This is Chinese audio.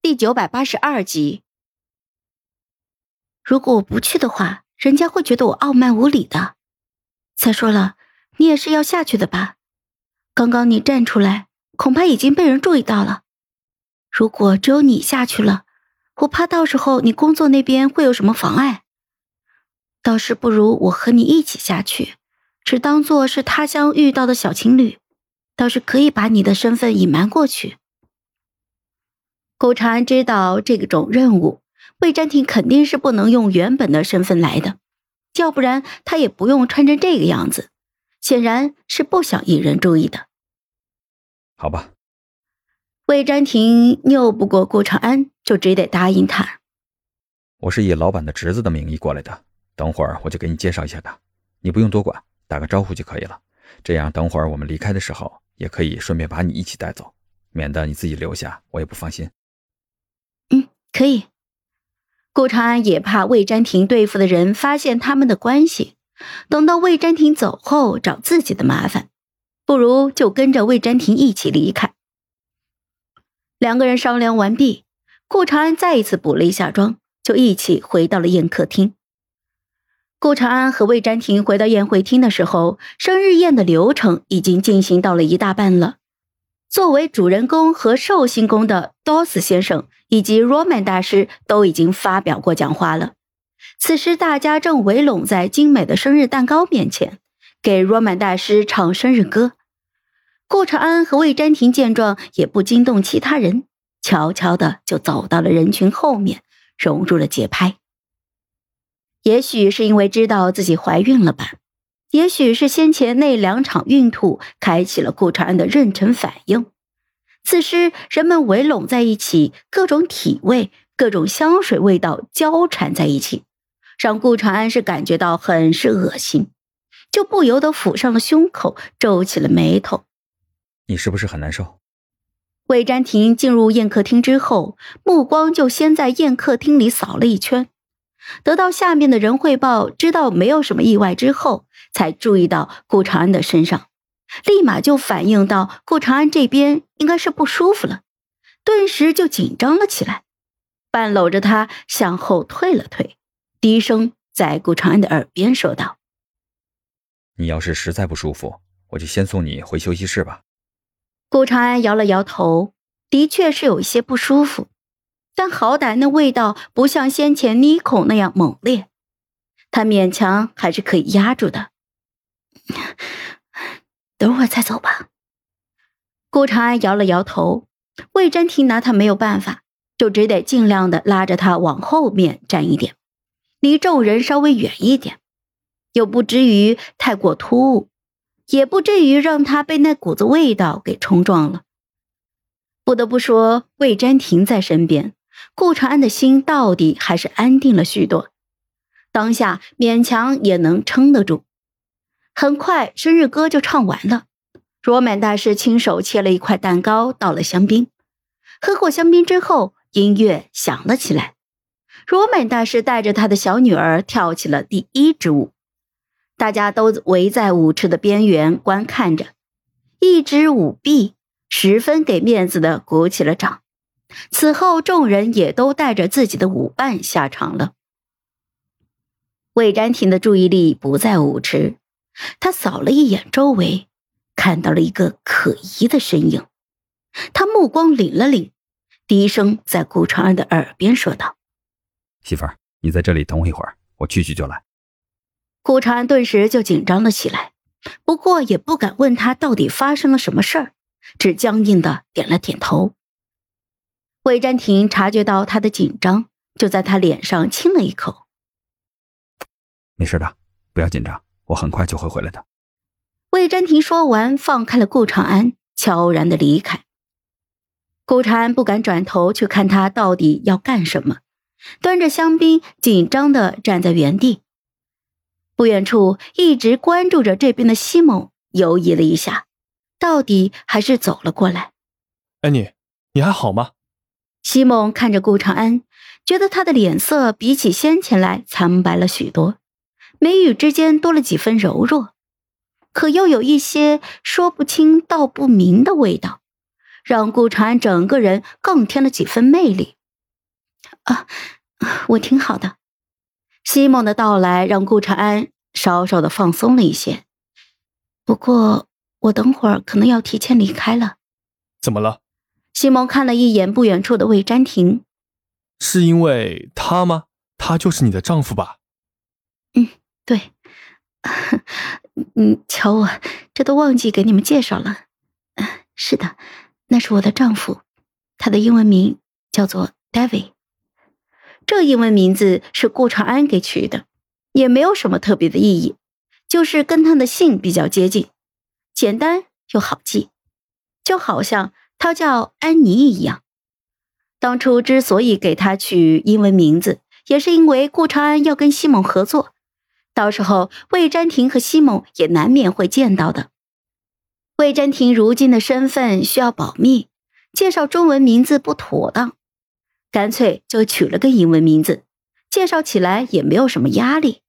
第982集。如果我不去的话，人家会觉得我傲慢无礼的。再说了，你也是要下去的吧？刚刚你站出来，恐怕已经被人注意到了。如果只有你下去了，我怕到时候你工作那边会有什么妨碍。倒是不如我和你一起下去，只当作是他乡遇到的小情侣，倒是可以把你的身份隐瞒过去。顾长安知道这种任务，魏占庭肯定是不能用原本的身份来的，要不然他也不用穿成这个样子，显然是不想引人注意的。 好吧。 魏占庭拗不过顾长安，就只得答应他。 我是以老板的侄子的名义过来的，等会儿我就给你介绍一下他，你不用多管，打个招呼就可以了。这样等会儿我们离开的时候，也可以顺便把你一起带走，免得你自己留下，我也不放心。 可以。顾长安也怕魏占庭对付的人发现他们的关系，等到魏占庭走后找自己的麻烦，不如就跟着魏占庭一起离开。两个人商量完毕，顾长安再一次补了一下妆，就一起回到了宴客厅。顾长安和魏占庭回到宴会厅的时候，生日宴的流程已经进行到了一大半了。作为主人公和寿星公的 DOS 先生以及 Roman 大师都已经发表过讲话了。此时大家正围拢在精美的生日蛋糕面前，给 Roman 大师唱生日歌。顾长安和魏占庭见状也不惊动其他人，悄悄地就走到了人群后面，融入了节拍。也许是因为知道自己怀孕了吧，也许是先前那2场孕吐开启了顾长安的妊娠反应。此时人们围拢在一起，各种体味、各种香水味道交缠在一起，让顾长安是感觉到很是恶心，就不由得抚上了胸口，皱起了眉头。 你是不是很难受？ 魏占庭进入宴客厅之后，目光就先在宴客厅里扫了一圈，得到下面的人汇报，知道没有什么意外之后，才注意到顾长安的身上，立马就反应到顾长安这边应该是不舒服了，顿时就紧张了起来，半搂着他向后退了退，低声在顾长安的耳边说道： 你要是实在不舒服，我就先送你回休息室吧。 顾长安摇了摇头，的确是有一些不舒服，但好歹那味道不像先前妮孔那样猛烈，他勉强还是可以压住的。等会儿再走吧。顾长安摇了摇头，魏占庭拿他没有办法，就只得尽量的拉着他往后面站一点，离众人稍微远一点，又不至于太过突兀，也不至于让他被那股子味道给冲撞了。不得不说，魏占庭在身边，顾长安的心到底还是安定了许多，当下勉强也能撑得住。很快生日歌就唱完了，罗满大师亲手切了一块蛋糕，倒了香槟。喝过香槟之后，音乐响了起来，罗满大师带着他的小女儿跳起了第1支舞，大家都围在舞池的边缘观看着。一支舞毕，十分给面子的鼓起了掌。此后众人也都带着自己的舞伴下场了。魏占庭的注意力不在舞池，他扫了一眼周围，看到了一个可疑的身影。他目光凛了凛，低声在顾长安的耳边说道： 媳妇儿，你在这里等我一会儿，我去就来。 顾长安顿时就紧张了起来，不过也不敢问他到底发生了什么事儿，只僵硬的点了点头。魏占庭察觉到他的紧张，就在他脸上亲了一口。 没事的，不要紧张，我很快就会回来的。 魏占庭说完，放开了顾长安，悄然的离开。顾长安不敢转头去看他到底要干什么，端着香槟紧张的站在原地。不远处一直关注着这边的西蒙犹疑了一下，到底还是走了过来。 安妮，你还好吗？ 西蒙看着顾长安，觉得他的脸色比起先前来苍白了许多，眉宇之间多了几分柔弱，可又有一些说不清道不明的味道， 让顾长安整个人更添了几分魅力。我挺好的。西蒙的到来让顾长安稍稍的放松了一些。不过我等会儿可能要提前离开了。 怎么了？ 西蒙看了一眼不远处的魏詹婷。 是因为他吗？他就是你的丈夫吧？ 对。瞧我，这都忘记给你们介绍了。是的，那是我的丈夫，他的英文名叫做 David。这英文名字是顾长安给取的，也没有什么特别的意义，就是跟他的姓比较接近，简单又好记，就好像他叫安妮一样。当初之所以给他取英文名字，也是因为顾长安要跟西蒙合作，到时候魏詹婷和西蒙也难免会见到的。魏詹婷如今的身份需要保密，介绍中文名字不妥当，干脆就取了个英文名字，介绍起来也没有什么压力。